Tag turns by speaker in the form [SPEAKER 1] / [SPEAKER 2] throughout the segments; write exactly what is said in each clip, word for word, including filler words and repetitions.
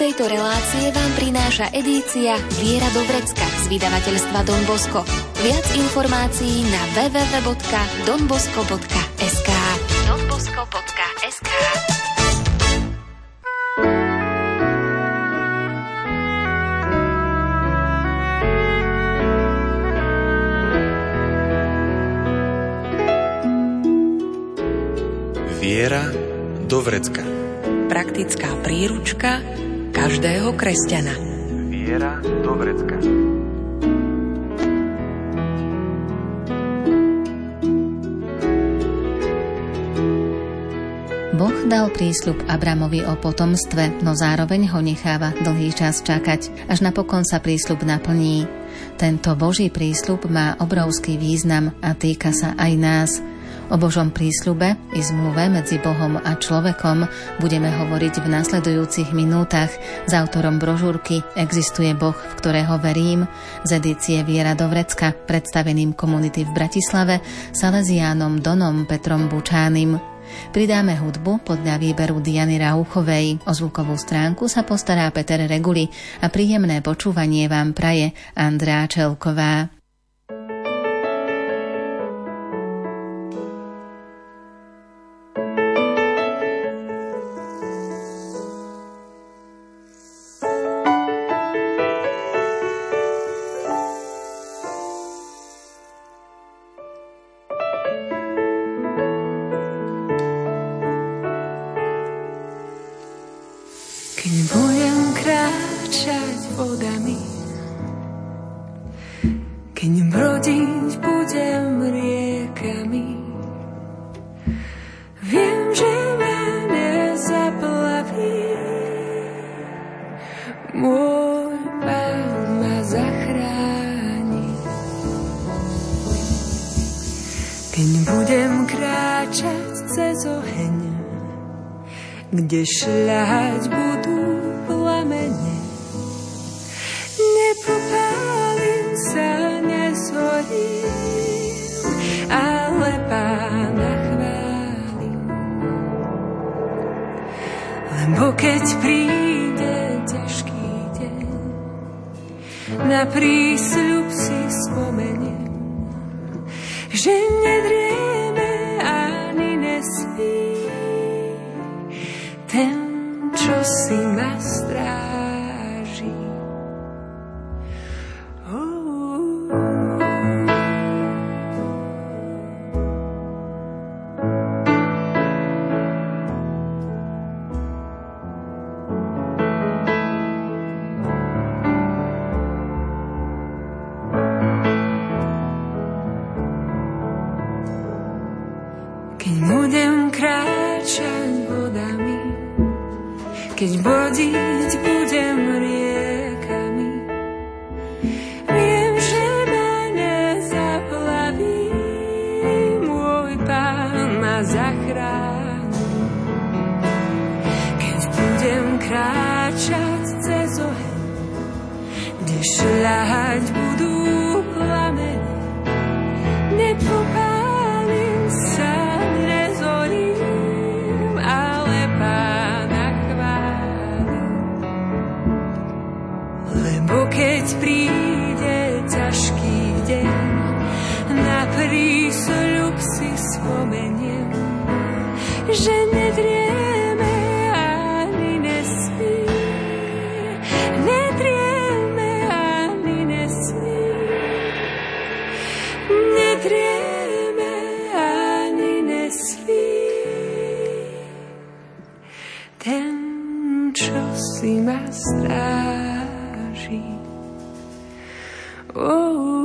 [SPEAKER 1] tejto relácie vám prináša edícia Viera do vrecka z vydavateľstva Don Bosco. Viac informácií na w w w bodka don bosco bodka es ká don bosco bodka es ká.
[SPEAKER 2] Viera do vrecka.
[SPEAKER 3] Praktická príručka každého kresťana.
[SPEAKER 2] Viera do vrecka.
[SPEAKER 4] Boh dal prísľub Abramovi o potomstve, no zároveň ho necháva dlhý čas čakať, až napokon sa prísľub naplní. Tento Boží prísľub má obrovský význam a týka sa aj nás. O Božom prísľube i zmluve medzi Bohom a človekom budeme hovoriť v nasledujúcich minútach s autorom brožúrky Existuje Boh, v ktorého verím, z edície Viera do vrecka, predstaveným komunity v Bratislave, Salesiánom Donom Petrom Bučánim. Pridáme hudbu podľa výberu Diany Rauchovej. O zvukovú stránku sa postará Peter Reguli a príjemné počúvanie vám praje Andrea Čelková.
[SPEAKER 5] Kde šľahať budú plamene, nepopálim sa, nezhorím, ale Pána chválim. Lebo keď príde ťažký deň, na prísľub si spomeniem, že nedrieme ani nespím. Ten, čo si ma stráži. Oh. Keď budem kráčať vodami, keď brodiť budem riekami, viem, že ma nezaplaví, môj Pán ma zachráni. Keď budem kráčať cez oheň, kde šľahať budú plamene, nepopálim sa, nezorím, ale Pána lebo keď príde ťažký deň, na prísľub si spomeniem, že nedrieme ani nespí, nedrieme ani nespí, nedrieme ani nespí. Ten, čo si ma stráži. Oh.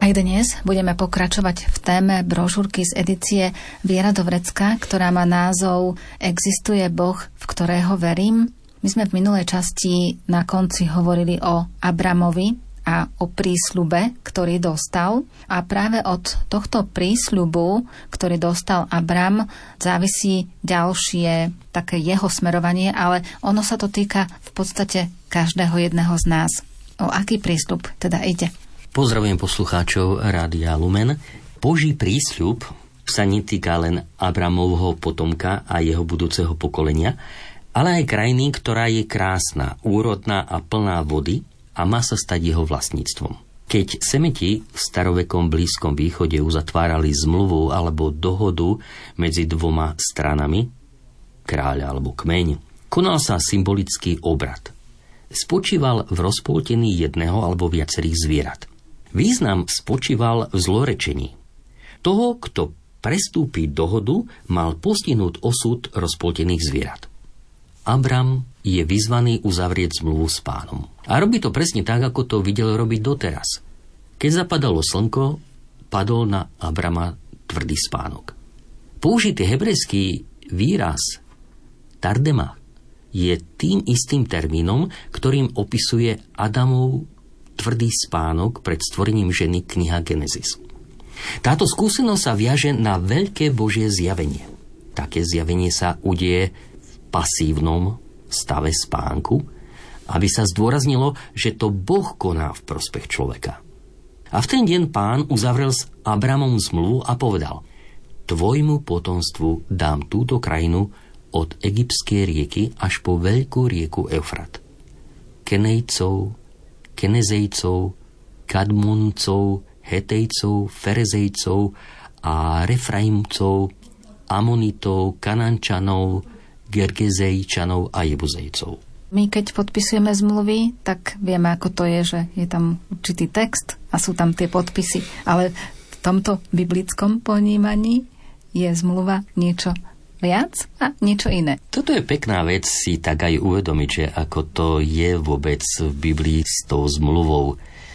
[SPEAKER 4] Aj dnes budeme pokračovať v téme brožúrky z edície Viera do vrecka, ktorá má názov Existuje Boh, v ktorého verím. My sme v minulej časti na konci hovorili o Abramovi a o prísľube, ktorý dostal. A práve od tohto prísľubu, ktorý dostal Abram, závisí ďalšie také jeho smerovanie, ale ono sa to týka v podstate každého jedného z nás. O aký prísľub teda ide?
[SPEAKER 6] Pozdravujem poslucháčov Rádia Lumen. Boží prísľub sa netýka len Abramovho potomka a jeho budúceho pokolenia, ale aj krajiny, ktorá je krásna, úrodná a plná vody a má sa stať jeho vlastníctvom. Keď Semiti v starovekom Blízkom východe uzatvárali zmluvu alebo dohodu medzi dvoma stranami, kráľ alebo kmeň, konal sa symbolický obrad. Spočíval v rozpoltení jedného alebo viacerých zvierat. Význam spočíval v zlorečení. Toho, kto prestúpi dohodu, mal postihnúť osud rozpoltených zvierat. Abram je vyzvaný uzavrieť zmluvu s Pánom. A robí to presne tak, ako to videl robiť doteraz. Keď zapadalo slnko, padol na Abrama tvrdý spánok. Použitý hebrejský výraz tardema je tým istým termínom, ktorým opisuje Adamov tvrdý spánok pred stvorením ženy kniha Genesis. Táto skúsenosť sa viaže na veľké Božie zjavenie. Také zjavenie sa udeje v pasívnom stave spánku, aby sa zdôraznilo, že to Boh koná v prospech človeka. A v ten deň Pán uzavrel s Abramom zmluvu a povedal: Tvojmu potomstvu dám túto krajinu od egyptskej rieky až po veľkú rieku Eufrat. Kenejcov, Kenezejcov, Kadmoncov, Hetejcov, Ferezejcov a Refraimcov, Amonitov, Kanančanov, Gergezejčanov a Jebuzejcov.
[SPEAKER 4] My keď podpisujeme zmluvy, tak vieme, ako to je, že je tam určitý text a sú tam tie podpisy. Ale v tomto biblickom ponímaní je zmluva niečo viac a niečo iné.
[SPEAKER 6] Toto je pekná vec si tak aj uvedomiť, že ako to je vôbec v Biblii s tou zmluvou.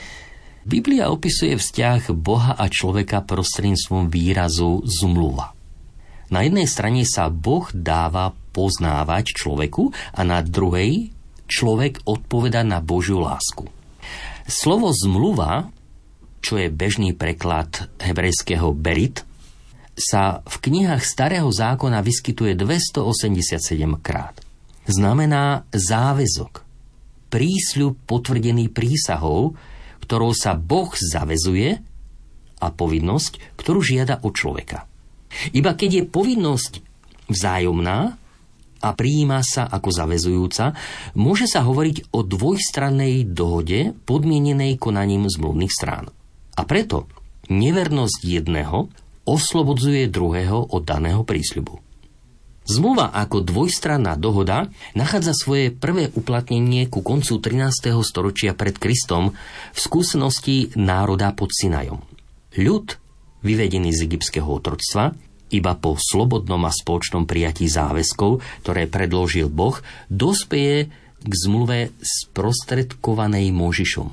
[SPEAKER 6] Biblia opisuje vzťah Boha a človeka prostredníctvom výrazu zmluva. Na jednej strane sa Boh dáva poznávať človeku a na druhej človek odpoveda na Božiu lásku. Slovo zmluva, čo je bežný preklad hebrejského berit, sa v knihách Starého zákona vyskytuje dvestoosemdesiatsedem krát. Znamená záväzok, prísľub potvrdený prísahou, ktorou sa Boh zaväzuje, a povinnosť, ktorú žiada od človeka. Iba keď je povinnosť vzájomná a prijíma sa ako zaväzujúca, môže sa hovoriť o dvojstrannej dohode podmienenej konaním zmluvných strán. A preto nevernosť jedného oslobodzuje druhého od daného prísľubu. Zmluva ako dvojstranná dohoda nachádza svoje prvé uplatnenie ku koncu trinásteho storočia pred Kristom v skúsenosti národa pod Sinajom. Ľud, vyvedený z egyptského otroctva, iba po slobodnom a spoločnom prijatí záväzkov, ktoré predložil Boh, dospeje k zmluve sprostredkovanej Mojžišom.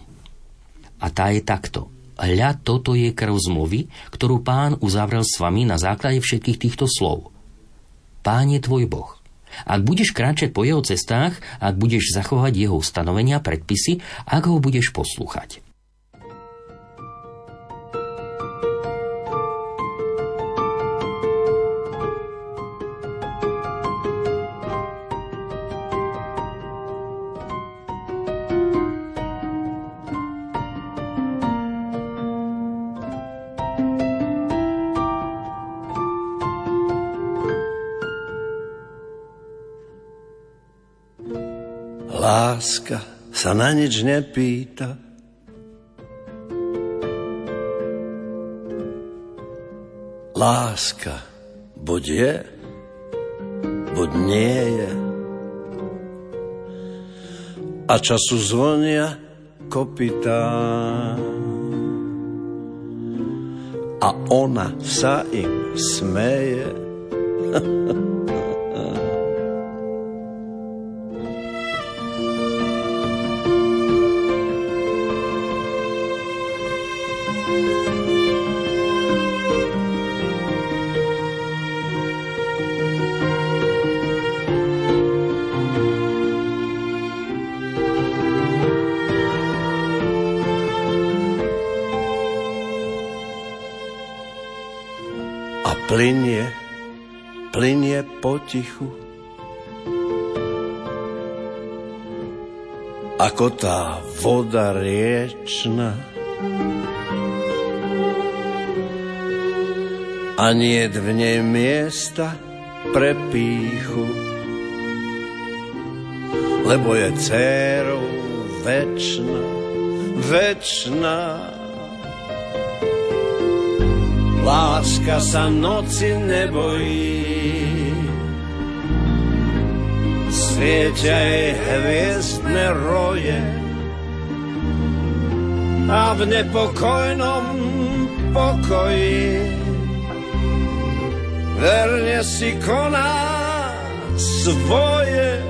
[SPEAKER 6] A tá je takto. Hľa, toto je krv zmluvy, ktorú Pán uzavrel s vami na základe všetkých týchto slov. Pán je tvoj Boh. Ak budeš kráčať po jeho cestách, ak budeš zachovať jeho ustanovenia, predpisy, ak ho budeš poslúchať.
[SPEAKER 7] Láska sa na nič nepýta, láska buď je, buď nie je. A času zvonia kopytá a ona sa im smeje. a plynie, plynie potichu. Ako tá voda riečna. A niet v nej miesta pre pýchu, lebo je dcérou večná, večná. Láska sa noci nebojí, svietia jej hviezdne roje a v nepokojnom pokoji verne si koná svoje.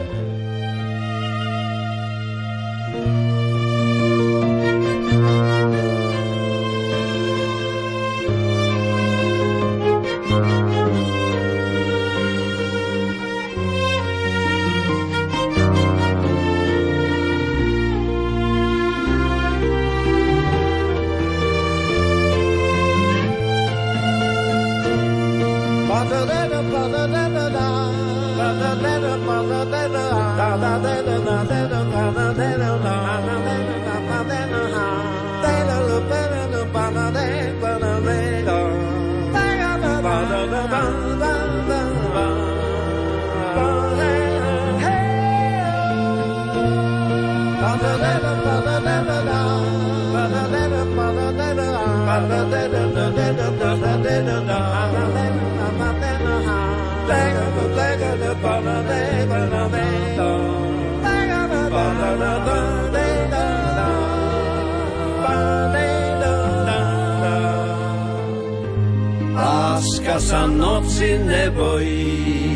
[SPEAKER 7] Láska sa noci nebojí,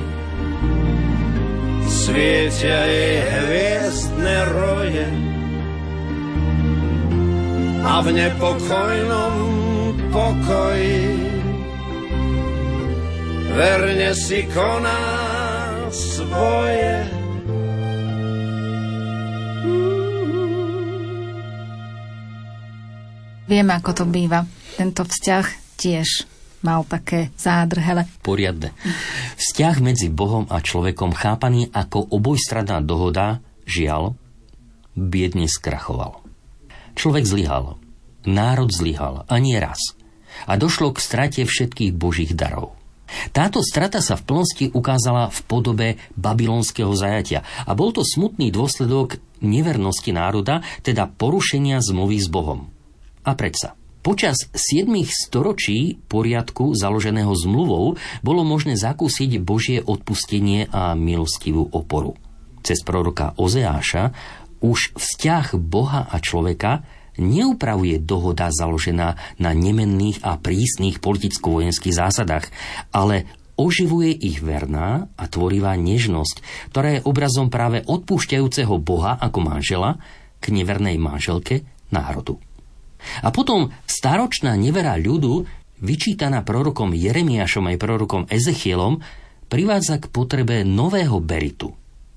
[SPEAKER 7] svietia jej hviezdne roje a v nepokojnom pokoji verne si koná svoje.
[SPEAKER 8] Viem, ako to býva. Tento vzťah tiež mal také zádrhele.
[SPEAKER 6] Poriadne. Vzťah medzi Bohom a človekom, chápaný ako obojstranná dohoda, žiaľ, biedne skrachoval. Človek zlyhal, národ zlyhal, a nie raz. A došlo k strate všetkých božích darov. Táto strata sa v plnosti ukázala v podobe babylonského zajatia a bol to smutný dôsledok nevernosti národa, teda porušenia zmluvy s Bohom. A predsa, počas siedmich storočí poriadku založeného zmluvou bolo možné zakúsiť Božie odpustenie a milostivú oporu. Cez proroka Ozeáša už vzťah Boha a človeka neupravuje dohoda založená na nemenných a prísnych politicko-vojenských zásadách, ale oživuje ich verná a tvorivá nežnosť, ktorá je obrazom práve odpúšťajúceho Boha ako manžela k nevernej manželke národu. A potom staročná nevera ľudu, vyčítaná prorokom Jeremiášom aj prorokom Ezechielom, privádza k potrebe nového beritu,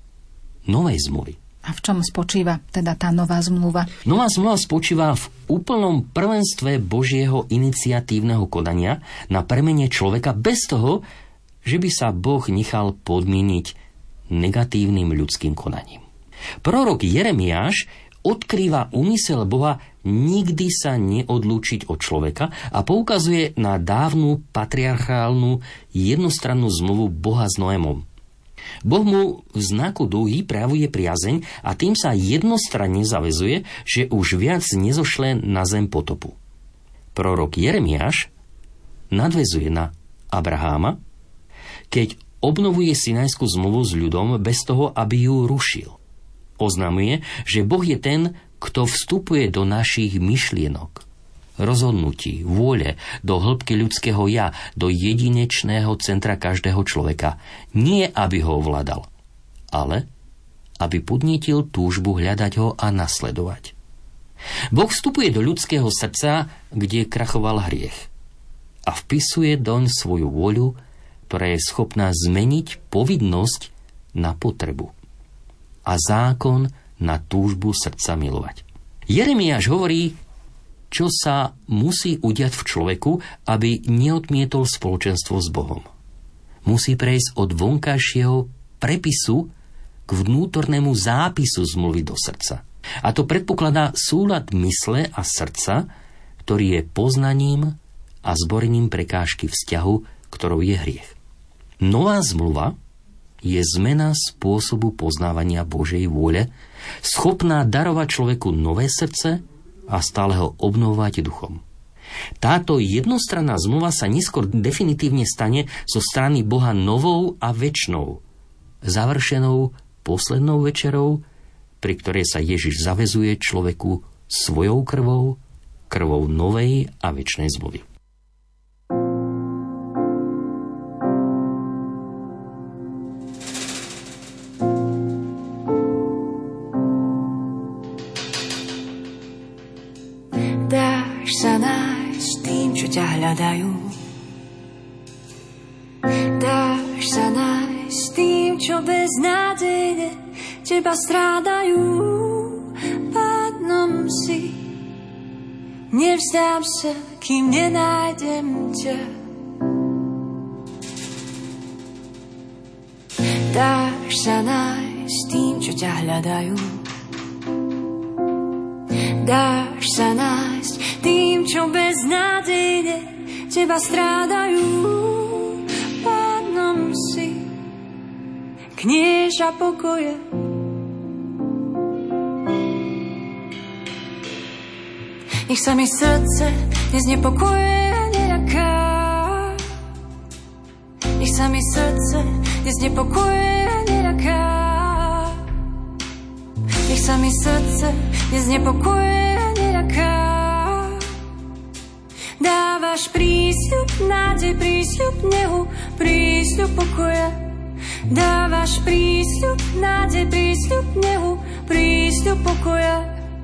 [SPEAKER 6] novej zmluvy.
[SPEAKER 8] A v čom spočíva teda tá nová zmluva?
[SPEAKER 6] Nová zmluva spočíva v úplnom prvenstve Božieho iniciatívneho konania na premene človeka bez toho, že by sa Boh nechal podmieniť negatívnym ľudským konaním. Prorok Jeremiáš odkrýva úmysel Boha nikdy sa neodlúčiť od človeka a poukazuje na dávnu patriarchálnu jednostrannú zmluvu Boha s Noémom. Boh mu v znaku dúhy prejavuje priazeň a tým sa jednostranne zavezuje, že už viac nezošle na zem potopu. Prorok Jeremiáš nadväzuje na Abraháma, keď obnovuje Sinajskú zmluvu s ľudom bez toho, aby ju rušil. Oznamuje, že Boh je ten, kto vstupuje do našich myšlienok, rozhodnutí, vôle, do hĺbky ľudského ja, do jedinečného centra každého človeka. Nie, aby ho ovládal, ale aby podnietil túžbu hľadať ho a nasledovať. Boh vstupuje do ľudského srdca, kde krachoval hriech a vpisuje doň svoju vôľu, ktorá je schopná zmeniť povinnosť na potrebu a zákon na túžbu srdca milovať. Jeremiáš hovorí, čo sa musí udiať v človeku, aby neodmietol spoločenstvo s Bohom. Musí prejsť od vonkajšieho prepisu k vnútornému zápisu zmluvy do srdca. A to predpokladá súlad mysle a srdca, ktorý je poznaním a zborením prekážky vzťahu, ktorou je hriech. Nová zmluva je zmena spôsobu poznávania Božej vôle, schopná darovať človeku nové srdce a stále ho obnovovať duchom. Táto jednostranná zmluva sa neskôr definitívne stane zo strany Boha novou a večnou, završenou poslednou večerou, pri ktorej sa Ježiš zavezuje človeku svojou krvou, krvou novej a večnej zmluvy.
[SPEAKER 5] Dáš sa nájsť tým, čo ťa hľadajú. Dáš sa nájsť tým, čo beznádejne teba strádajú. Pádnom si, nevzdám sa, kým nenájdem ťa. Dáš sa nájsť tým, čo ťa hľadajú. Dáš sa nájsť tým, čo beznádejne teba strádajú. Pádnom si, knieža pokoje. Nech sa mi srdce neznepokojuje a neľaká. Nech sa mi srdce neznepokojuje a neľaká. Nech sa mi srdce neznepokojuje a neľaká. Dávaš prísľub, nádej, prísľub nehu, prísľub pokoja. Dávaš prísľub, nádej, prísľub nehu, prísľub pokoja.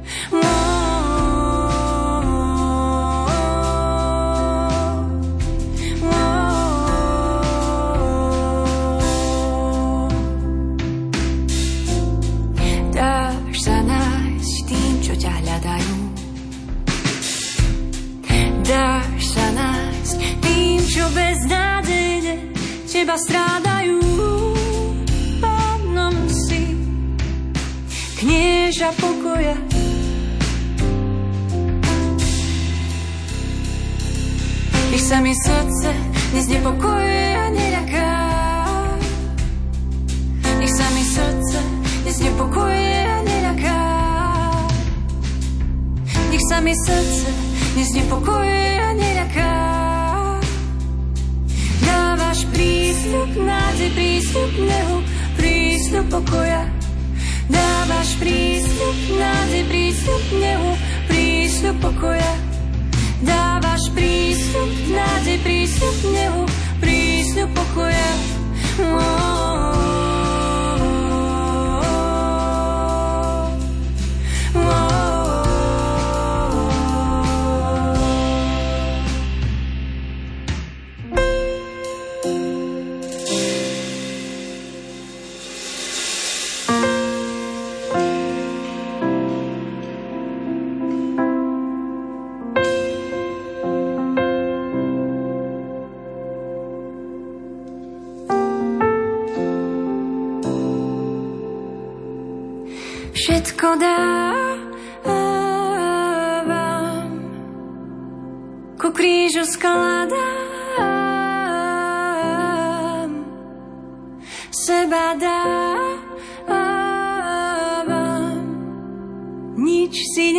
[SPEAKER 5] Dáš sa nájsť tým, čo ťa hľadajú. Dáš sa nájsť tým, čo beznádejne teba strádajú. Pánom si, knieža pokoja. Nech sa mi srdce neznepokojuje a neľaká. Nech sa mi srdce neznepokojuje a neľaká. Nech sa mi srdce neznepokojuje a neľaká. Dávaš prísľub, nádej, prísľub nehu, prísľub pokoja. Dávaš prísľub, nádej, prísľub nehu, prísľub pokoja. Dávaš prísľub, nádej, prísľub nehu, prísľub pokoja. Oh. Všetko dávam, ku krížu skladám, seba dávam, nič si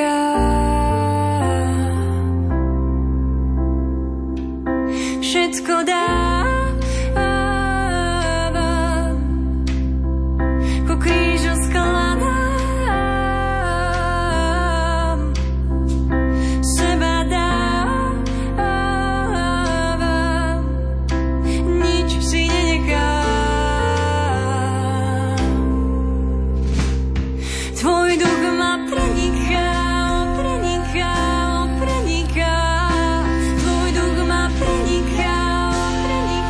[SPEAKER 5] nenechám. Všetko dávam, ku krížu skladám, preniká, tvoj duch ma preniká, preniká.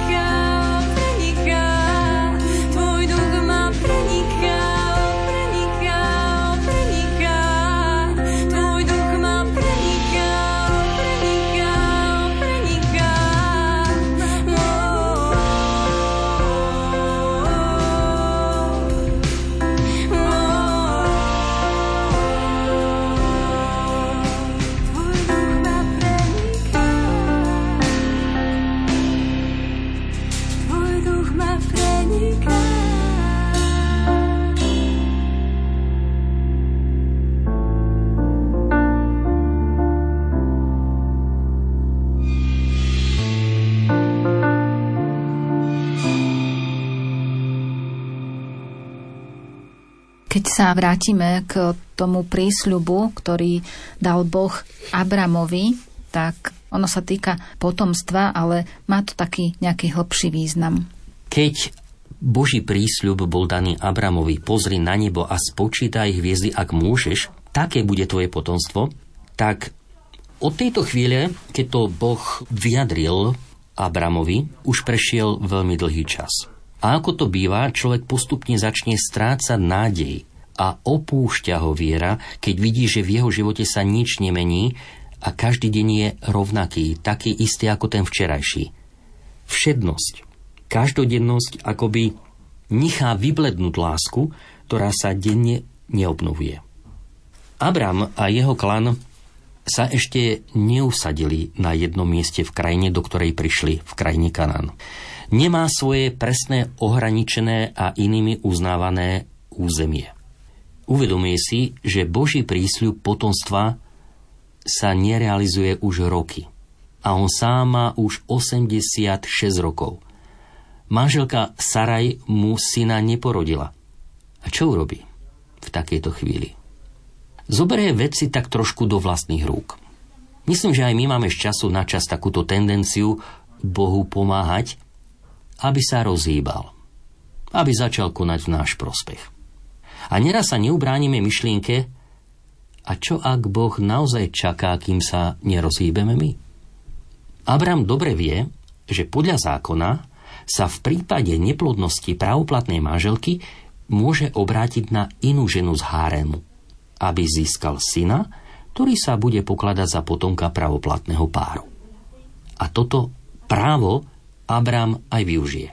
[SPEAKER 8] Keď sa vrátime k tomu prísľubu, ktorý dal Boh Abramovi, tak ono sa týka potomstva, ale má to taký nejaký hlbší význam.
[SPEAKER 6] Keď Boží prísľub bol daný Abramovi, pozri na nebo a spočítaj hviezdy, ak môžeš, také bude tvoje potomstvo, tak od tejto chvíle, keď to Boh vyjadril Abramovi, už prešiel veľmi dlhý čas. A ako to býva, človek postupne začne strácať nádej a opúšťa ho viera, keď vidí, že v jeho živote sa nič nemení a každý deň je rovnaký, taký istý ako ten včerajší. Všednosť, každodennosť akoby nechá vyblednúť lásku, ktorá sa denne neobnovuje. Abram a jeho klan sa ešte neusadili na jednom mieste v krajine, do ktorej prišli, v krajine Kanán. Nemá svoje presné, ohraničené a inými uznávané územie. Uvedomuje si, že Boží prísľub potomstva sa nerealizuje už roky. A on sám má už osemdesiatšesť rokov. Manželka Saraj mu syna neporodila. A čo urobí v takejto chvíli? Zoberie veci tak trošku do vlastných rúk. Myslím, že aj my máme z času na čas takúto tendenciu Bohu pomáhať, aby sa rozhýbal, aby začal konať v náš prospech. A neraz sa neubránime myšlienke, a čo ak Boh naozaj čaká, kým sa nerozhýbeme my? Abram dobre vie, že podľa zákona sa v prípade neplodnosti právoplatnej manželky môže obrátiť na inú ženu z hárému, aby získal syna, ktorý sa bude pokladať za potomka právoplatného páru. A toto právo Abram aj využije.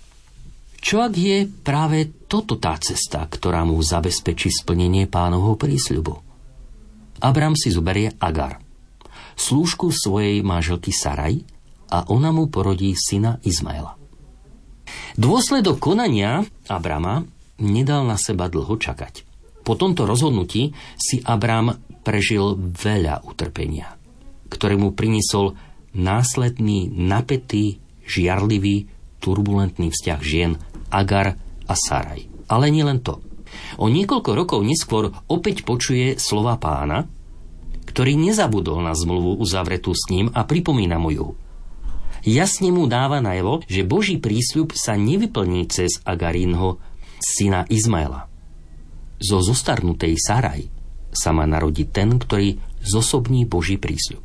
[SPEAKER 6] Čo ak je práve toto tá cesta, ktorá mu zabezpečí splnenie Pánovho prísľubu? Abram si zoberie Agar, slúžku svojej manželky Saraj, a ona mu porodí syna Izmaela. Dôsledok konania Abrama nedal na seba dlho čakať. Po tomto rozhodnutí si Abram prežil veľa utrpenia, ktoré mu priniesol následný, napätý, žiarlivý, turbulentný vzťah žien Agar a Saraj. Ale nielen to. O niekoľko rokov neskôr opäť počuje slova Pána, ktorý nezabudol na zmluvu uzavretú s ním a pripomína mu ju. Jasne mu dáva najavo, že Boží prísľub sa nevyplní cez Agarínho syna Izmaela. Zo zostarnutej Saraj sa má narodiť ten, ktorý zosobní Boží prísľub.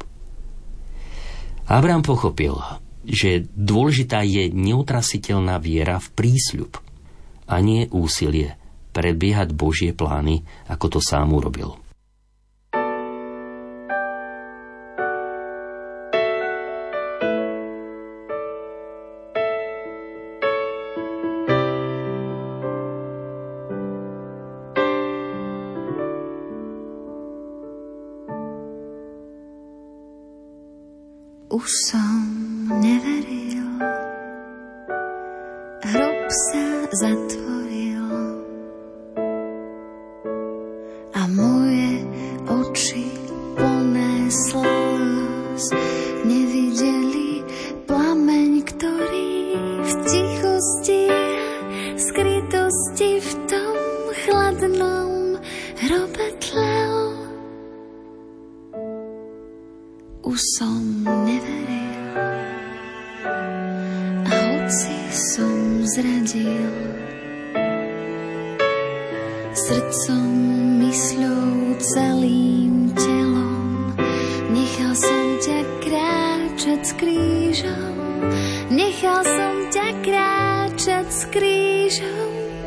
[SPEAKER 6] Abram pochopil, že dôležitá je neutrasiteľná viera v prísľub a nie úsilie predbiehať Božie plány, ako to sám urobil.
[SPEAKER 9] Už som neveril, hrob sa zatvoril a moje oči plné slz nevideli plameň, ktorý v tichosti a skrytosti v tom chladnom hrobe tlel. Už som neveril a hoci som zradil srdcom, mysľou, celým telom, nechal som ťa kráčať s krížom, nechal som ťa kráčať s krížom.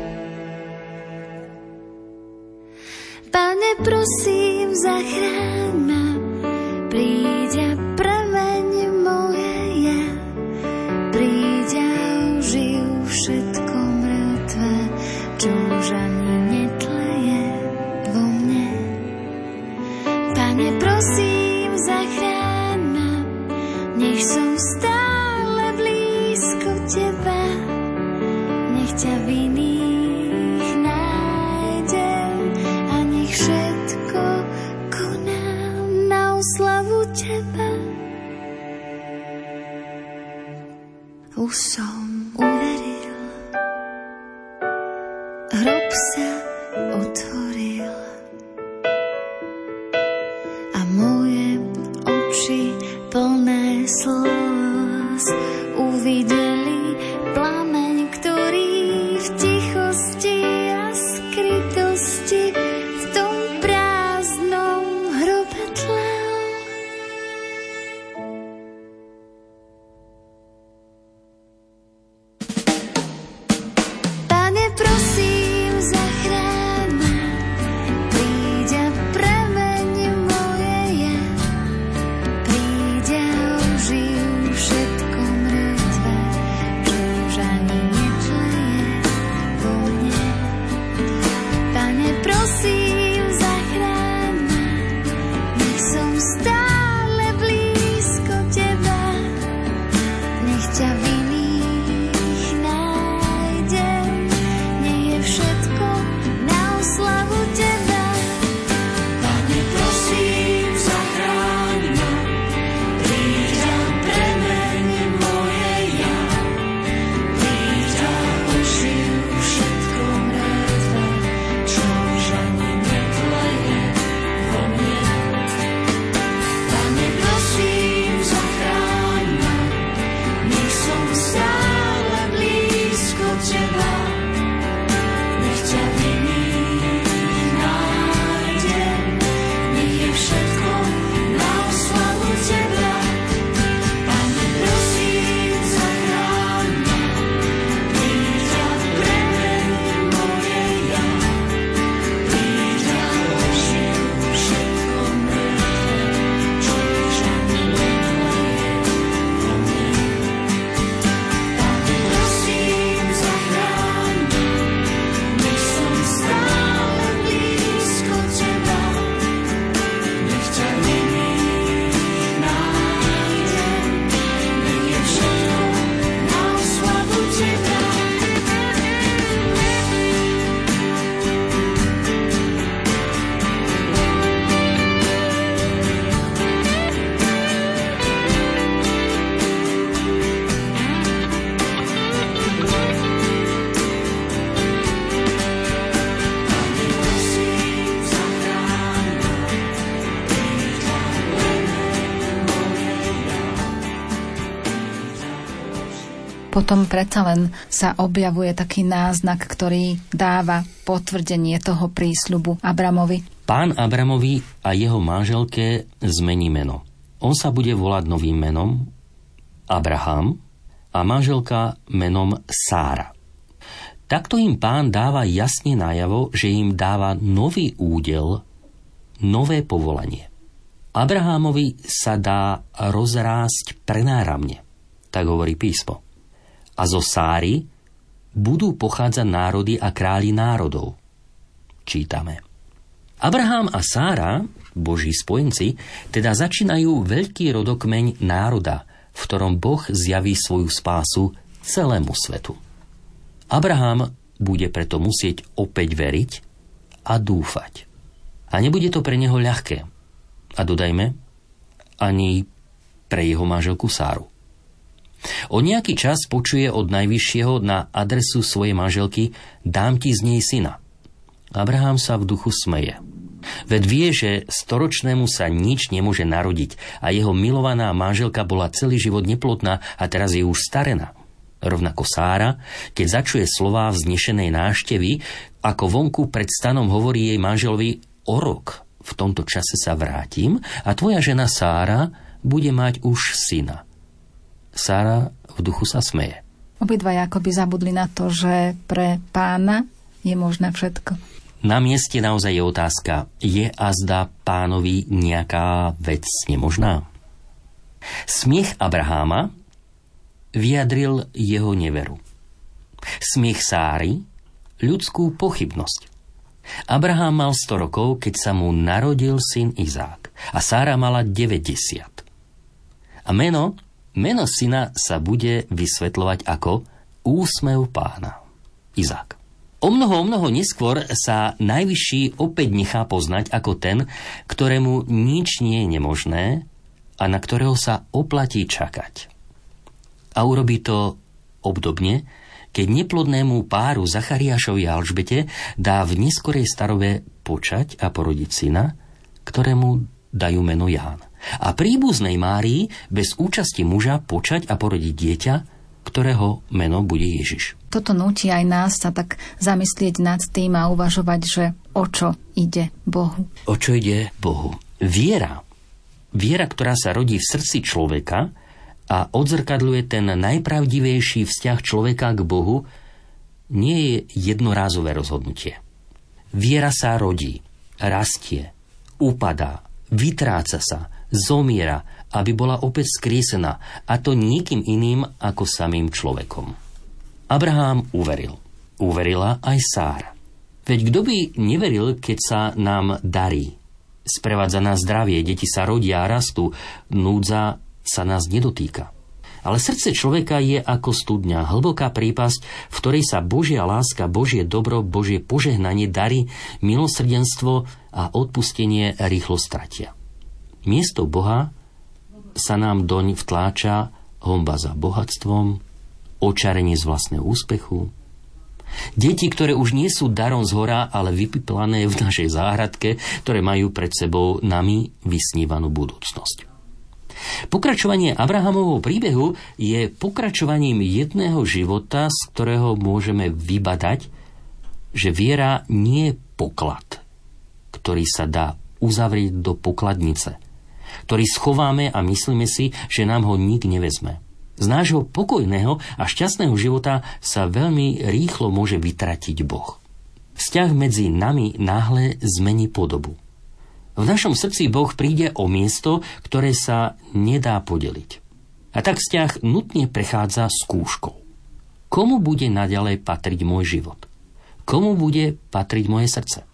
[SPEAKER 9] Pane, prosím, zachráň ma, príď a premeň moje ja, príď a oživ všetko mŕtve, čo už ani netleje vo mne. Pane, prosím, zachráň ma, nech som stále blízko teba, nech ťa v iných nájdem a nech všetko konám na oslavu teba. Už som uveril, hrob sa otvoril slz uvideli plameň, ktorý v tichosti a skrytosti v tom prázdnom hrobe tlel. Pane, prosím, zachráň ma, príď a premeň moje ja, príď a oživ všetko mŕtve, čo už ani netleje vo mne. Pane, prosím, zachráň ma, nech som stále blízko teba, nech ťa v iných nájdem, nech je všetko na oslavu teba. Pane, prosím, zachráň ma, príď a premeň moje ja, príď a oživ všetko mŕtve, čo už ani netleje vo mne. Pane, prosím, zachráň ma, nech som stále blízko teba, nech ťa v iných nájdem, nech je všetko na oslavu teba. Pane, prosím, zachráň ma, príď a premeň moje ja, príď a oživ všetko mŕtve, čo už ani netleje vo mne. Pane, prosím, zachráň ma, nech som stále blízko teba, nech ťa v iných nájdem, nech je všetko na oslavu teba.
[SPEAKER 8] Potom predsa len sa objavuje taký náznak, ktorý dáva potvrdenie toho prísľubu Abramovi.
[SPEAKER 6] Pán Abramovi a jeho manželke zmení meno. On sa bude volať novým menom Abraham a manželka menom Sára. Takto im Pán dáva jasne najavo, že im dáva nový údel, nové povolanie. Abrahamovi sa dá rozrásť prenáramne, tak hovorí písmo. A zo Sáry budú pochádzať národy a králi národov. Čítame. Abraham a Sára, Boží spojenci, teda začínajú veľký rodokmeň národa, v ktorom Boh zjaví svoju spásu celému svetu. Abraham bude preto musieť opäť veriť a dúfať. A nebude to pre neho ľahké. A dodajme, ani pre jeho manželku Sáru. O nejaký čas počuje od Najvyššieho na adresu svojej manželky: dám ti z nej syna. Abraham sa v duchu smeje. Veď vie, že storočnému sa nič nemôže narodiť a jeho milovaná manželka bola celý život neplodná a teraz je už starená. Rovnako Sára, keď začuje slová vznešenej návštevy, ako vonku pred stanom hovorí jej manželovi: o rok v tomto čase sa vrátim a tvoja žena Sára bude mať už syna. Sára v duchu sa smeje.
[SPEAKER 8] Obidvaja akoby zabudli na to, že pre Pána je možné všetko.
[SPEAKER 6] Na mieste naozaj je otázka, je azda Pánovi nejaká vec nemožná? Smiech Abraháma vyjadril jeho neveru. Smiech Sáry ľudskú pochybnosť. Abraham mal sto rokov, keď sa mu narodil syn Izák a Sára mala deväťdesiat. A meno Meno syna sa bude vysvetľovať ako úsmev Pána. Izák. O mnoho, o mnoho neskôr sa Najvyšší opäť nechá poznať ako ten, ktorému nič nie je nemožné a na ktorého sa oplatí čakať. A urobí to obdobne, keď neplodnému páru Zachariášovi a Alžbete dá v neskorej starobe počať a porodiť syna, ktorému dajú meno Ján. a príbuznej Márii bez účasti muža počať a porodiť dieťa, ktorého meno bude Ježiš.
[SPEAKER 8] Toto núti aj nás sa tak zamyslieť nad tým a uvažovať, že o čo ide Bohu.
[SPEAKER 6] O čo ide Bohu? Viera. Viera, ktorá sa rodí v srdci človeka a odzrkadľuje ten najpravdivejší vzťah človeka k Bohu, nie je jednorázové rozhodnutie. Viera sa rodí, rastie, upadá, vytráca sa, zomiera, aby bola opäť skriesená, a to nikým iným ako samým človekom. Abraham uveril. Uverila aj Sára. Veď kto by neveril, keď sa nám darí? Sprevádza nás zdravie, deti sa rodia a rastú, núdza sa nás nedotýka. Ale srdce človeka je ako studňa, hlboká prípasť, v ktorej sa Božia láska, Božie dobro, Božie požehnanie, dary, milosrdenstvo a odpustenie rýchlo stratia. Miesto Boha sa nám doň vtláča honba za bohatstvom, očarenie z vlastného úspechu. Deti, ktoré už nie sú darom zhora, ale vypiplané v našej záhradke, ktoré majú pred sebou nami vysnívanú budúcnosť. Pokračovanie Abrahamovho príbehu je pokračovaním jedného života, z ktorého môžeme vybadať, že viera nie je poklad, ktorý sa dá uzavrieť do pokladnice, ktorý schováme a myslíme si, že nám ho nik nevezme. Z nášho pokojného a šťastného života sa veľmi rýchlo môže vytratiť Boh. Vzťah medzi nami náhle zmení podobu. V našom srdci Boh príde o miesto, ktoré sa nedá podeliť. A tak vzťah nutne prechádza skúškou. Komu bude naďalej patriť môj život? Komu bude patriť moje srdce?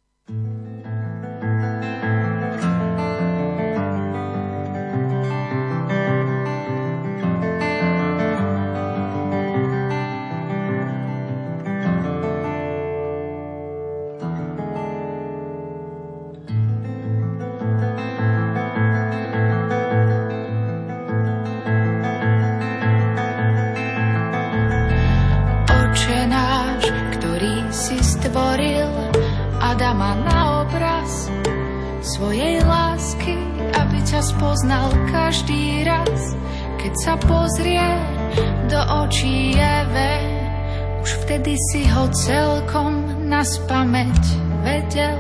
[SPEAKER 5] Stvoril Adama na obraz svojej lásky, aby ťa spoznal každý raz. Keď sa pozrie do očí Eve, už vtedy si ho celkom naspamäť vedel.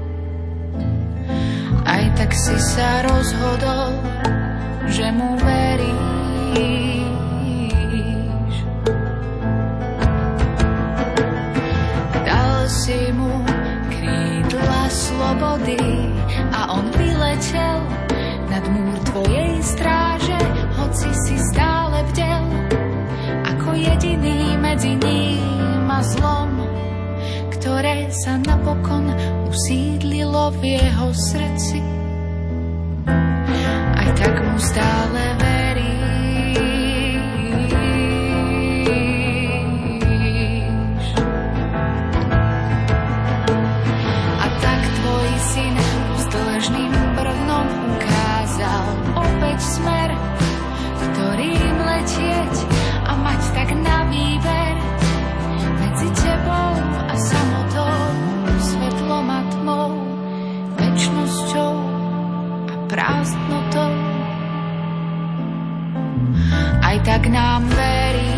[SPEAKER 5] Aj tak si sa rozhodol, že mu veríš. Si mu krídla slobody a on vyletel nad múr tvojej stráže, hoci si stále bdel ako jediný medzi ním a zlom, ktoré sa napokon usídlilo v jeho srdci. Aj tak mu stále verí. Smer, ktorým letieť a mať tak na výber medzi tebou a samotou, svetlom a tmou, večnosťou a prázdnotou. Aj tak nám verí.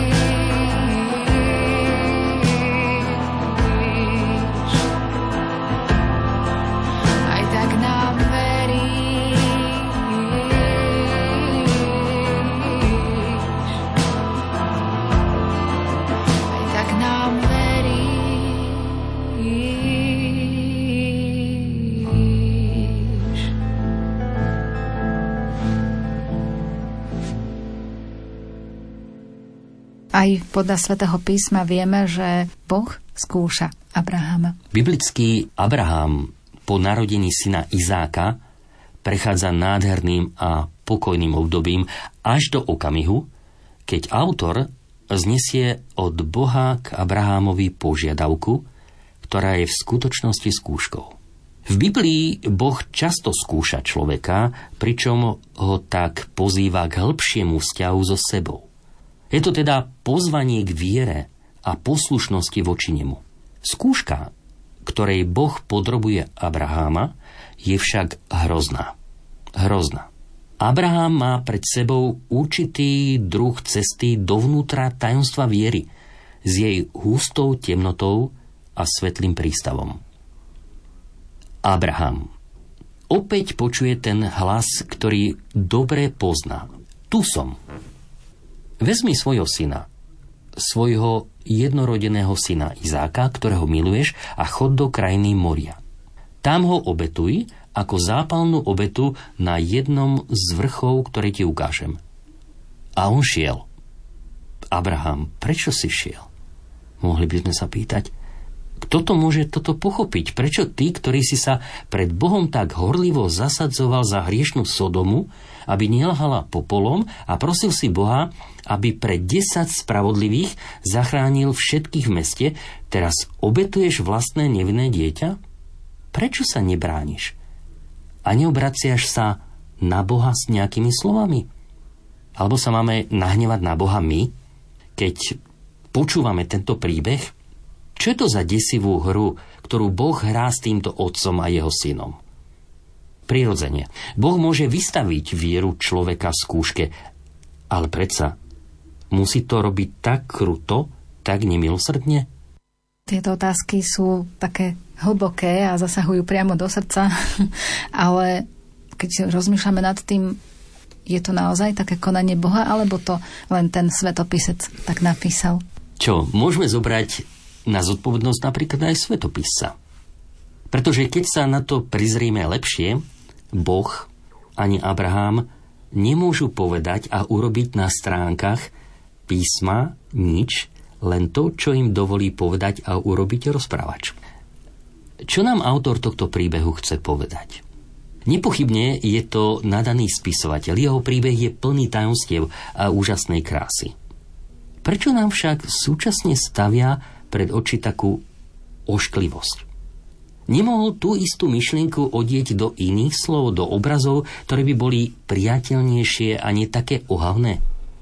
[SPEAKER 5] Aj podľa svätého písma vieme, že Boh skúša Abrahama.
[SPEAKER 6] Biblický Abraham po narodení syna Izáka prechádza nádherným a pokojným obdobím až do okamihu, keď autor znesie od Boha k Abrahámovi požiadavku, ktorá je v skutočnosti skúškou. V Biblii Boh často skúša človeka, pričom ho tak pozýva k hĺbšiemu vzťahu so sebou. Je to teda pozvanie k viere a poslušnosti voči nemu. Skúška, ktorej Boh podrobuje Abraháma, je však hrozná. hrozná. Abraham má pred sebou určitý druh cesty dovnútra tajomstva viery s jej hustou temnotou a svetlým prístavom. Abraham opäť počuje ten hlas, ktorý dobre pozná. Tu som. Vezmi svojho syna, svojho jednorodeného syna Izáka, ktorého miluješ, a chod do krajiny Moria. Tam ho obetuj ako zápalnú obetu na jednom z vrchov, ktoré ti ukážem. A on šiel. Abraham, prečo si šiel? Mohli by sme sa pýtať, kto to môže toto pochopiť? Prečo ty, ktorý si sa pred Bohom tak horlivo zasadzoval za hriešnú Sodomu, aby nelhala popolom, a prosil si Boha, aby pre desať spravodlivých zachránil všetkých v meste, teraz obetuješ vlastné nevinné dieťa? Prečo sa nebrániš? A neobraciaš sa na Boha s nejakými slovami? Alebo sa máme nahnevať na Boha my, keď počúvame tento príbeh? Čo je to za desivú hru, ktorú Boh hrá s týmto otcom a jeho synom? Prirodzene, Boh môže vystaviť vieru človeka v skúške, ale predsa musí to robiť tak kruto, tak nemilosrdne?
[SPEAKER 8] Tieto otázky sú také hlboké a zasahujú priamo do srdca, ale keď rozmýšľame nad tým, je to naozaj také konanie Boha, alebo to len ten svetopisec tak napísal?
[SPEAKER 6] Čo, môžeme zobrať na zodpovednosť napríklad aj svetopisca. Pretože keď sa na to prizrieme lepšie, Boh ani Abraham nemôžu povedať a urobiť na stránkach písma nič, len to, čo im dovolí povedať a urobiť rozprávač. Čo nám autor tohto príbehu chce povedať? Nepochybne je to nadaný spisovateľ. Jeho príbeh je plný tajomstiev a úžasnej krásy. Prečo nám však súčasne stavia pred oči takú ošklivosť? Nemohol tú istú myšlienku odieť do iných slov, do obrazov, ktoré by boli priateľnejšie a nie také ohavné?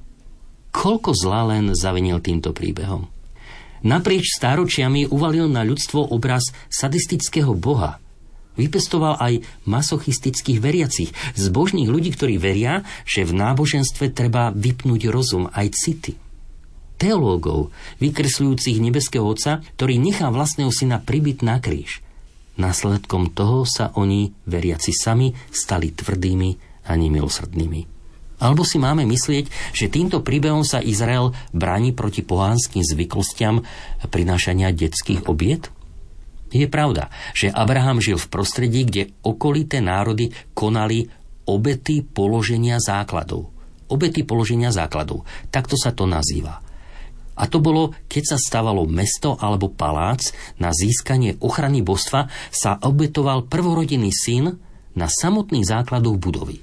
[SPEAKER 6] Koľko zla len zavinil týmto príbehom? Naprieč stáročiami uvalil na ľudstvo obraz sadistického boha. Vypestoval aj masochistických veriacich, zbožných ľudí, ktorí veria, že v náboženstve treba vypnúť rozum aj city. Teológov, vykresľujúcich nebeského Otca, ktorý nechá vlastného syna pribyť na kríž. Následkom toho sa oni, veriaci sami, stali tvrdými a nemilosrdnými. Alebo si máme myslieť, že týmto príbehom sa Izrael bráni proti pohánskym zvyklostiam prinášania detských obiet? Je pravda, že Abraham žil v prostredí, kde okolité národy konali obety položenia základov. Obety položenia základov. Takto sa to nazýva. A to bolo, keď sa stavalo mesto alebo palác, na získanie ochrany božstva sa obetoval prvorodený syn na samotných základoch budovy.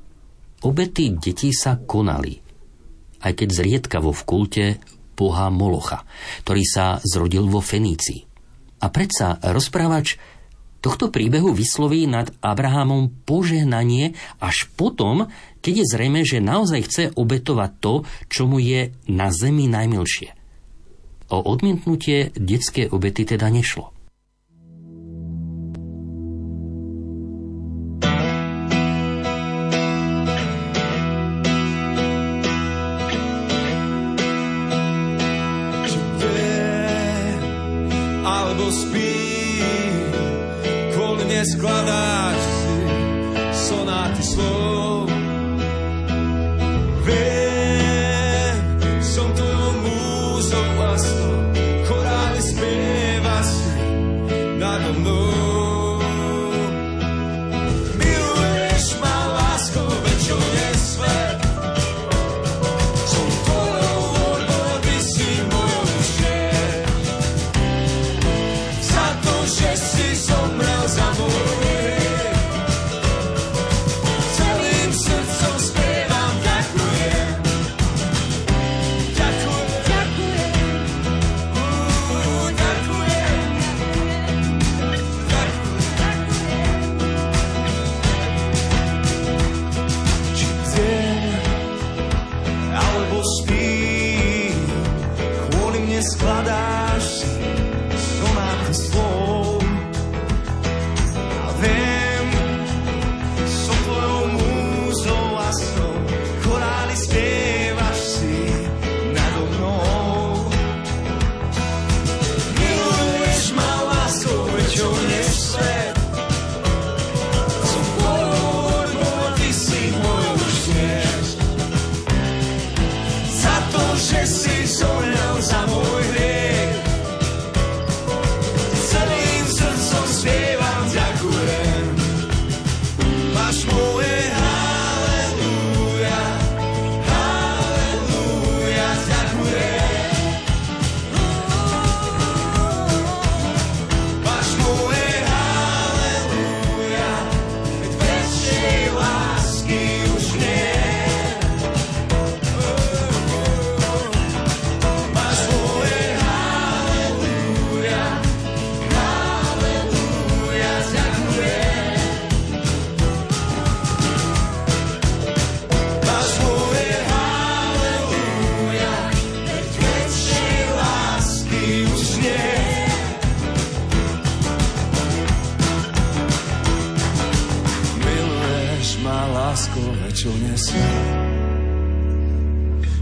[SPEAKER 6] Obety detí sa konali, aj keď zriedkavo v kulte boha Molocha, ktorý sa zrodil vo Fenícii. A predsa rozprávač tohto príbehu vysloví nad Abrahamom požehnanie až potom, keď je zrejme, že naozaj chce obetovať to, čo mu je na zemi najmilšie. O odmietnutie detskej obety teda nešlo.
[SPEAKER 9] Skladáš si sonáty slov. Viem, som tvojou múzou a snom, chorály spieva si nado mnou. Miluješ ma láskou väčšou než svet, som tvojou voľbou, ty si mojou všiel. Za to, že si zomrel za môj. Celým srdcom spievam, ďakujem.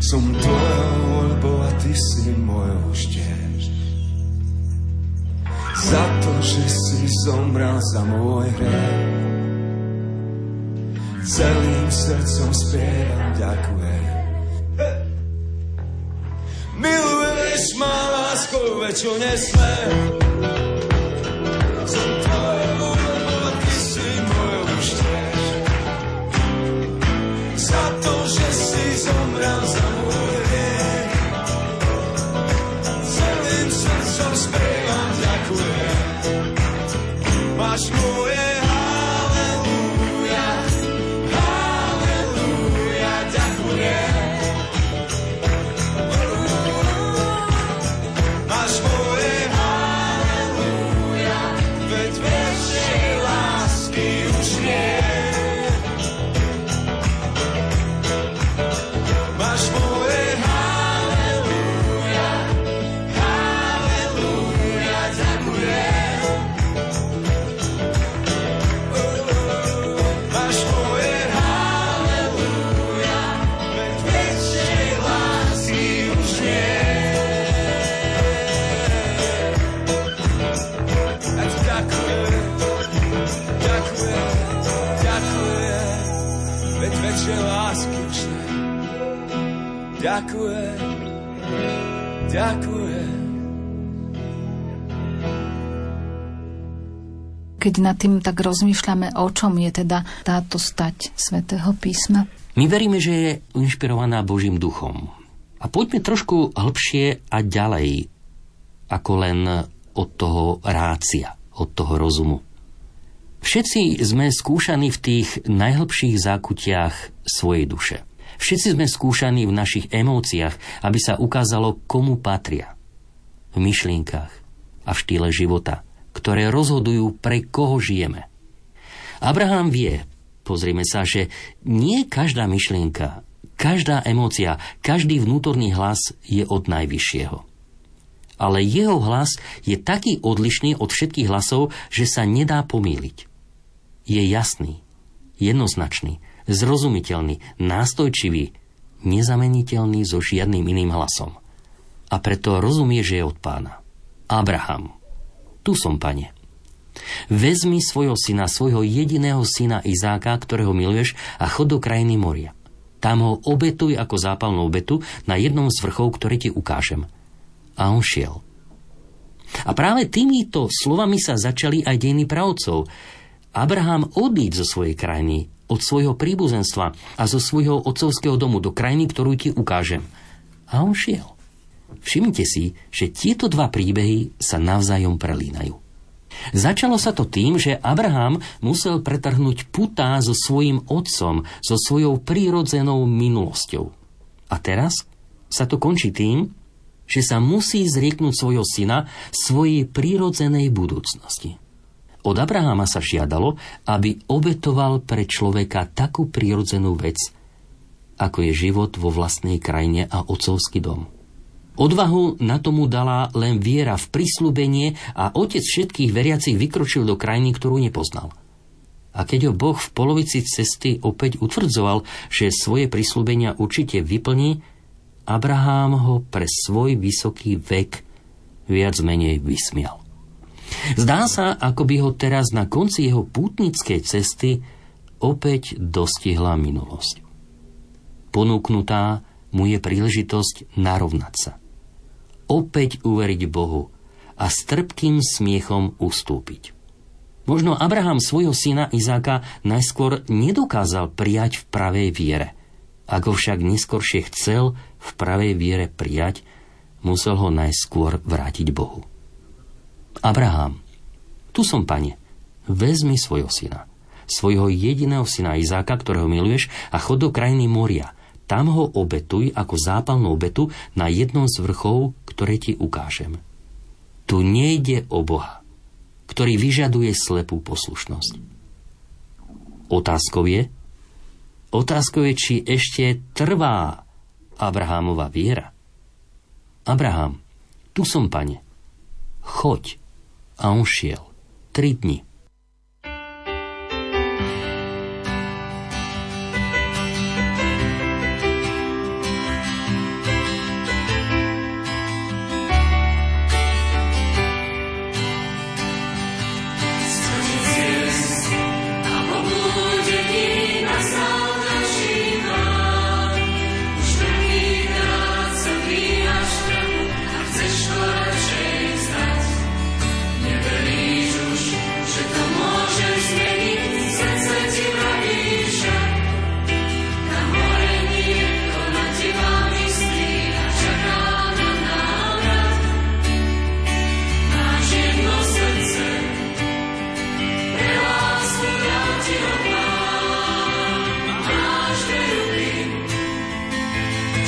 [SPEAKER 9] Som tvojou voľbou a ty si mojou štiež. Za to, že si zomrel za môj hriech, celým srdcom spievam ďakujem. Miluješ ma láskou väčšou než svet. Som tvojou voľbou a ty si mojou štiež. Za to, že si zomrel za môj hriech, celým srdcom spievam ďakujem. Máš moje halleluja, halleluja, ďakujem. Máš moje halleluja, veď väčšej lásky už nie. Máš moje halleluja, halleluja, ďakujem. Máš moje halleluja, veď väčšej lásky už nie. Ja ti ďakujem, ďakujem, ďakujem, veď väčšej lásky už nie. Ďakujem, ďakujem.
[SPEAKER 8] Keď nad tým tak rozmýšľame, o čom je teda táto stať Svätého písma?
[SPEAKER 6] My veríme, že je inšpirovaná Božím duchom. A poďme trošku hlbšie a ďalej, ako len od toho rácia, od toho rozumu. Všetci sme skúšaní v tých najhlbších zákutiach svojej duše. Všetci sme skúšaní v našich emóciách, aby sa ukázalo, komu patria. V myšlienkach a v štýle života, ktoré rozhodujú, pre koho žijeme. Abraham vie, pozrime sa, že nie každá myšlienka, každá emócia, každý vnútorný hlas je od najvyššieho. Ale jeho hlas je taký odlišný od všetkých hlasov, že sa nedá pomýliť. Je jasný, jednoznačný, zrozumiteľný, nástojčivý, nezameniteľný so žiadnym iným hlasom. A preto rozumie, že je od Pána. Abraham, tu som, Pane. Vezmi svojho syna, svojho jediného syna Izáka, ktorého miluješ, a chod do krajiny Moria. Tam ho obetuj ako zápalnú obetu na jednom z vrchov, ktoré ti ukážem. A on šiel. A práve týmito slovami sa začali aj dejiny pravdcov. Abraham odíď zo svojej krajiny, od svojho príbuzenstva a zo svojho otcovského domu do krajiny, ktorú ti ukážem. A on šiel. Všimnite si, že tieto dva príbehy sa navzájom prelínajú. Začalo sa to tým, že Abraham musel pretrhnúť putá so svojím otcom, so svojou prírodzenou minulosťou. A teraz sa to končí tým, že sa musí zrieknúť svojho syna svojej prírodzenej budúcnosti. Od Abrahama sa žiadalo, aby obetoval pre človeka takú prirodzenú vec, ako je život vo vlastnej krajine a otcovský dom. Odvahu na tomu dala len viera v prisľúbenie a otec všetkých veriacich vykročil do krajiny, ktorú nepoznal. A keď ho Boh v polovici cesty opäť utvrdzoval, že svoje prisľúbenia určite vyplní, Abraham ho pre svoj vysoký vek viac menej vysmial. Zdá sa, ako by ho teraz na konci jeho pútnickej cesty opäť dostihla minulosť. Ponúknutá mu je príležitosť narovnať sa. Opäť uveriť Bohu a s trpkým smiechom ustúpiť. Možno Abraham svojho syna Izáka najskôr nedokázal prijať v pravej viere. Ak ho však neskoršie chcel v pravej viere prijať, musel ho najskôr vrátiť Bohu. Abraham, tu som, Pane, vezmi svojho syna, svojho jediného syna Izáka, ktorého miluješ, a chod do krajiny Moria. Tam ho obetuj ako zápalnú obetu na jednom z vrchov, ktoré ti ukážem. Tu nejde o Boha, ktorý vyžaduje slepú poslušnosť. Otázkou je, otázkou je, či ešte trvá Abrahámova viera. Abraham, tu som, Pane, choď. A on šiel. Tri dni.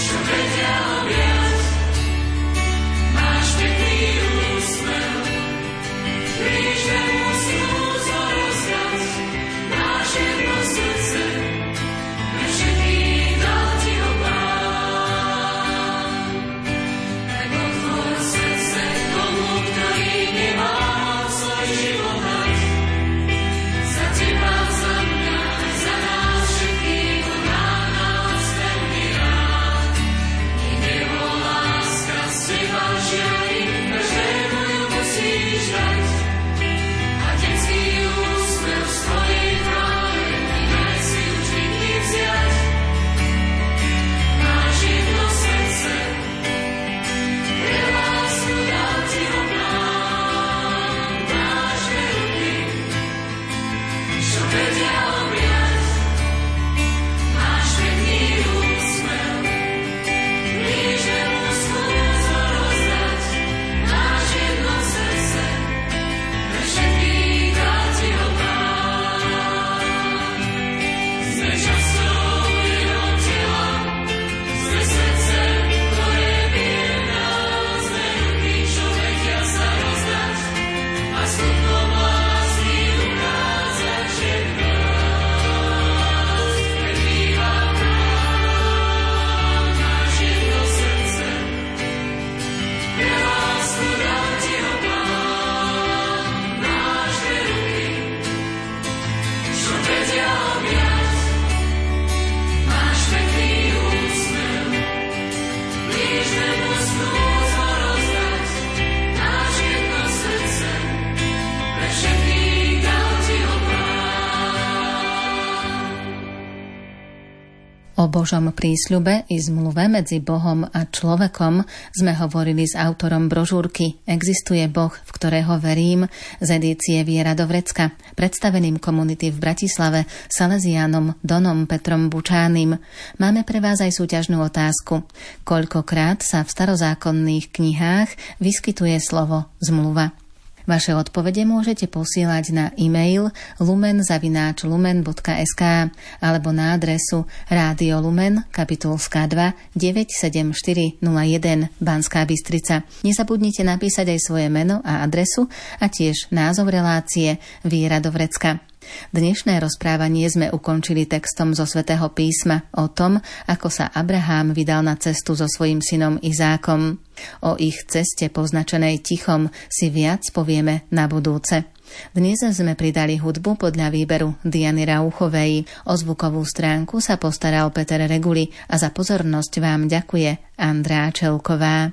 [SPEAKER 4] O Božom prísľube i zmluve medzi Bohom a človekom sme hovorili s autorom brožúrky Existuje Boh, v ktorého verím, z edície Viera do vrecka, predstaveným komunity v Bratislave Salesiánom Donom Petrom Bučánym. Máme pre vás aj súťažnú otázku. Koľkokrát sa v starozákonných knihách vyskytuje slovo zmluva? Vaše odpovede môžete posielať na e-mail lumen zavináč lumen bodka es ká alebo na adresu Rádio Lumen, Kapitulská dva, deväť sedem štyri nula jeden, Banská Bystrica. Nezabudnite napísať aj svoje meno a adresu a tiež názov relácie Viera do vrecka. Dnešné rozprávanie sme ukončili textom zo Svätého písma o tom, ako sa Abraham vydal na cestu so svojím synom Izákom. O ich ceste poznačenej tichom si viac povieme na budúce. Dnes sme pridali hudbu podľa výberu Diany Rauchovej. O zvukovú stránku sa postaral Peter Reguli a za pozornosť vám ďakuje Andrá Čelková.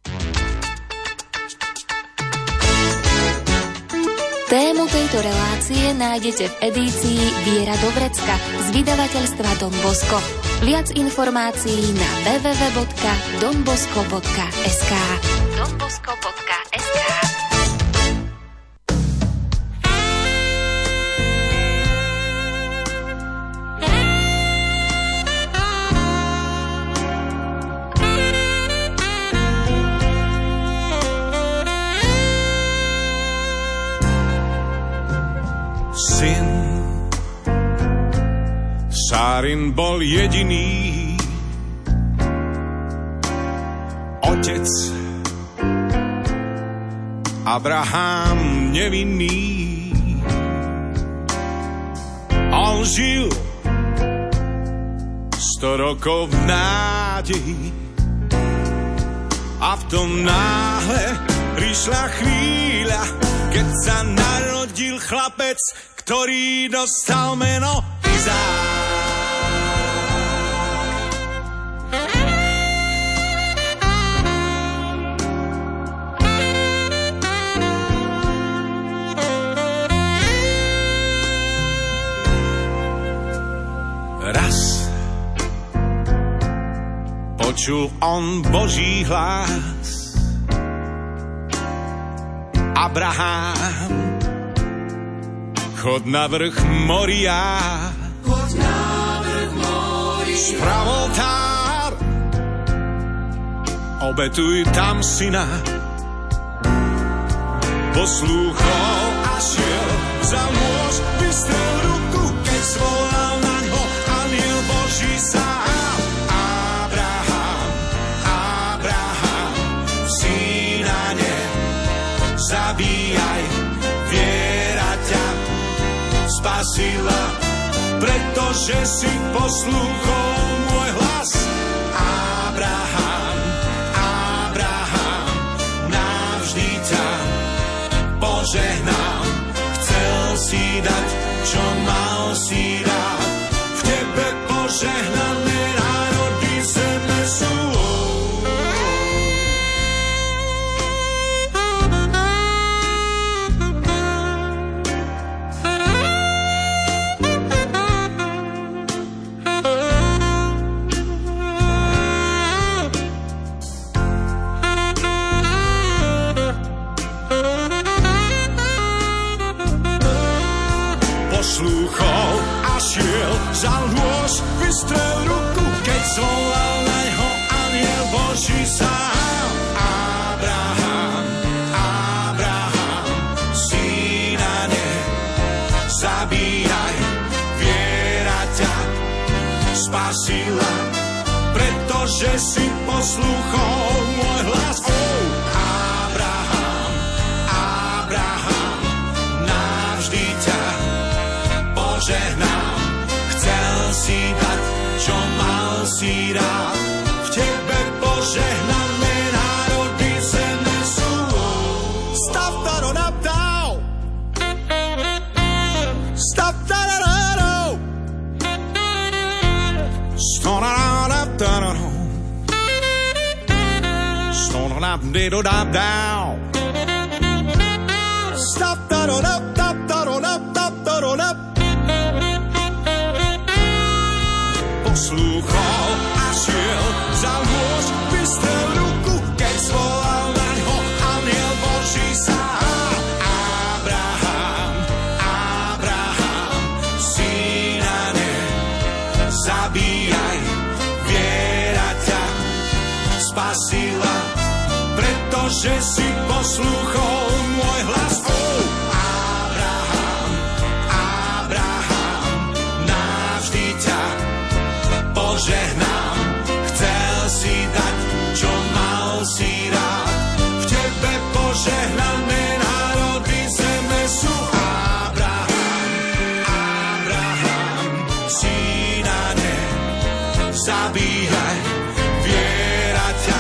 [SPEAKER 1] Tému tejto relácie nájdete v edícii Viera do vrecka z vydavateľstva Don Bosco. Viac informácií na w w w bodka don bosco bodka es ká. don bosco bodka es ká.
[SPEAKER 9] Syn Sárin bol jediný, otec Abraham nevinný. On žil sto rokov v nádeji a v tom náhle prišla chvíľa, keď sa narodil chlapec, ktorý dostal meno Izák. Raz počul on Boží hlas: Abraham, chod na vrch Moria, chod na vrch Moria, spravol tár, obetuj tam syna. Poslúchol a šiel za môž, vystrel ruku, keď zvolal na ňo anjel Boží sám. Abraham, spasila, pretože si poslúchol môj hlas. Abraham, Abraham, navždy ťa požehnám. Chcel si dať, čo mal si rád. V tebe požehnané národy zeme sú. Poslúchol a šiel, vzal nôž, vystrel ruku, keď zvolal naňho anjel Boží sám. Abraham, Abraham, syna nezabíjaj, viera ťa spasila, pretože si poslúchol môj hlas. Oh, Abraham, Abraham, navždy ťa požehnám. Chcel si dať, čo mal si rád. V tebe požehnané národy zeme sú. Stav taro naptál, stav tarararou, stonararaptararou, stonarapdidodadow, stav taro naptap taro naptap taro nap. Poslúchol a šiel, vzal nôž, vystrel ruku, keď zvolal naňho anjel Boží sám. Abraham, Abraham, syna nezabíjaj, viera ťa spasila, pretože si poslúchol môj hlas. Oh, Abraham, Abraham, navždy ťa požehnám. Chcel si dať, čo mal si rád. V tebe požehnané národy zeme sú. Abraham, Abraham, syna nezabíjaj, viera ťa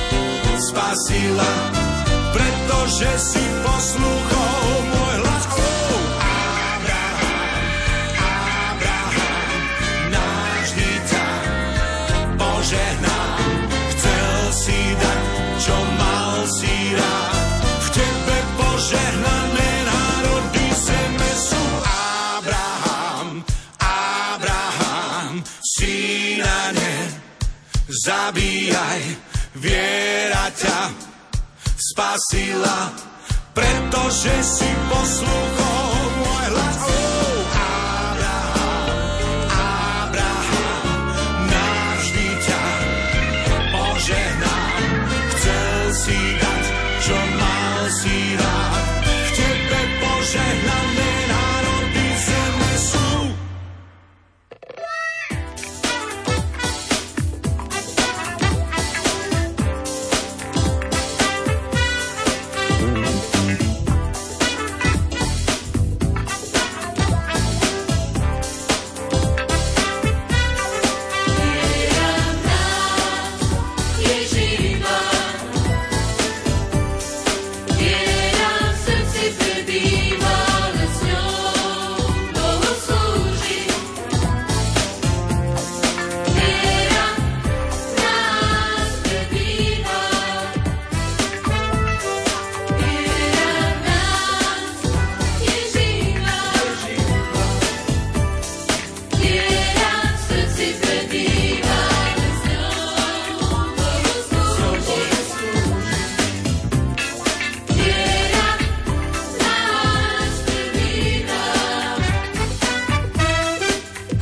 [SPEAKER 9] spasila, pretože si poslúchol môj hlas. Oh, Abraham, Abraham, navždy ťa požehnám. Chcel si dať, čo mal si rád. V tebe požehnané národy zeme sú. Abraham, Abraham, syna nezabíjaj, viera ťa spasila, pretože si poslúchol môj hlas. Oh, Abraham, Abraham, navždy ťa požehnám. Chcel si dať, čo mal si rád. V tebe požehnané národy zeme sú.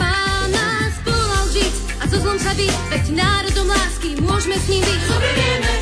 [SPEAKER 10] Veď národom lásky môžeme s ním byť. Co my vieme?